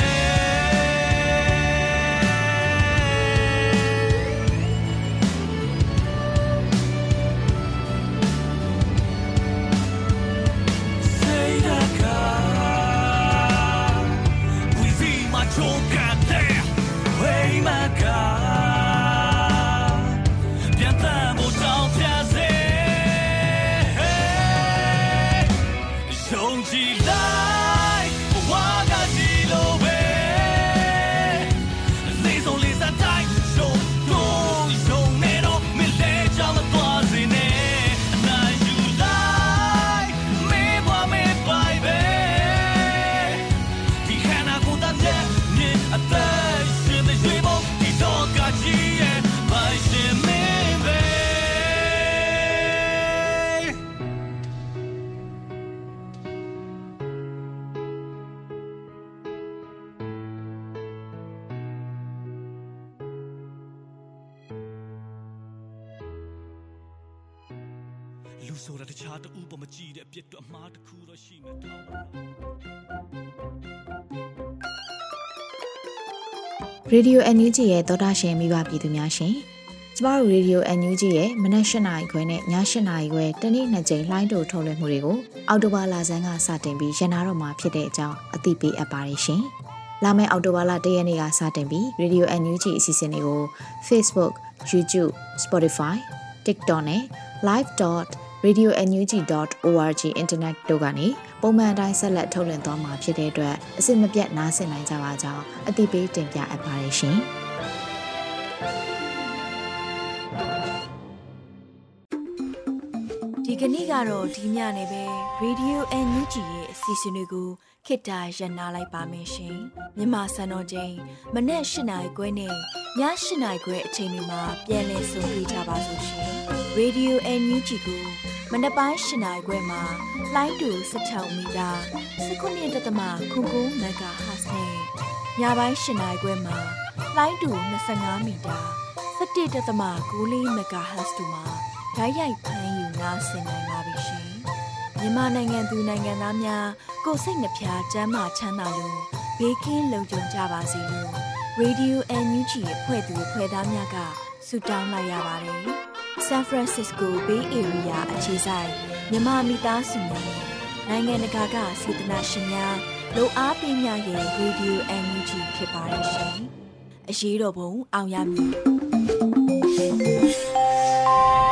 လူဆိုတာတခြားတူပေါ်မကြည့်တဲ့အပြစ်တော့အမှားတစ်ခုတော့ရှိမယ်ထောက်ရေဒီယို အန် ယူ ဂျီ ရဲ့သောတာရှင်မိဘပြည်သူများရှင်ကျမတို့ရေဒီယို အန် ယူ ဂျီ ရဲ့မနက်၈နာရီခွဲနဲ့ည၈နာရီခွဲတနေ့နှစ်ကြိမ်လှိုင်းတိုထုတ်လွှင့်မှုတွေကိုအောက်တိုဘာလဆန်းကစတင်ပြီးရန်နာတော့မှာဖြစ်တဲ့အကြောင်းအသိပေးအပ်ပါတယ်ရှင်လာမယ့်အောက်တိုဘာလ၁ရက်နေ့ကစတင်ပြီးရေဒီယို အန် ယူ ဂျီ အစီအစဉ်တွေကို Facebook, YouTube, Spotify, TikTok နဲ့ live dot radio n u g dot org internet တို့ကနေပုံမှန်အတိုင်းဆက်လက်ထုတ်လွှင့်သွားမှာဖြစ်တဲ့အတွက်အစစ်မပြတ်နားဆင်နိုင်ကြပါကြောင်းအသိပေးတင်ပြအပ်ပါတယ်ရှင်။ဒီကနေ့ကတော့ဒီညနေပဲ Radio အန် ယူ ဂျီ ရဲ့အစီအစဉ်လေးကိုခေတ္တရနာလိုက်ပါမယ်ရှင်။မြန်မာစံတော်ချိန်မနေ့၈နာရီခွဲနဲ့ည၈နာရီခွဲအချိန်တွေမှာပြန်လည်ဆုံတွေ့ကြပါလို့ရှင်။ Radio အန် ယူ ဂျီ ကိုမနက်ပိုင်း၈နာရီခွဲမှာလိုင်းတူ၁၆မီတာ၁၉ဒသမ ခုကိုမဂါဟတ်နဲ့ညပိုင်း၈နာရီခွဲမှာလိုင်းတူ၂၅မီတာ၁၁ဒသမ ၉၄မဂါဟတ်တို့မှာဓာတ်ရိုက်ဖမ်းယူနားဆင်နိုင်ပါပြီရှင်။မြန်မာနိုင်ငံသူနိုင်ငံသားများကိုယ်စိတ်နှပြချမ်းသာချမ်းသာလို့ဘေးကင်းလုံခြုံကြပါစေလို့ Radio အန် ယူ ဂျီ ရဲ့ဖွဲ့သူဖွဲ့သားများကဆုတောင်းလိုက်ရပါတယ်။ San Francisco Bay Area အခြေစိုက်မြန်မာမိသားစုများနဲ့နိုင်ငံတကာကစေတနာရှင်များလိုအားပေးများရဲ့ Radio အန် ယူ ဂျီ ဖြစ်ပါတယ်ရှင်။အရေးတော်ပုံအောင်ရမည်။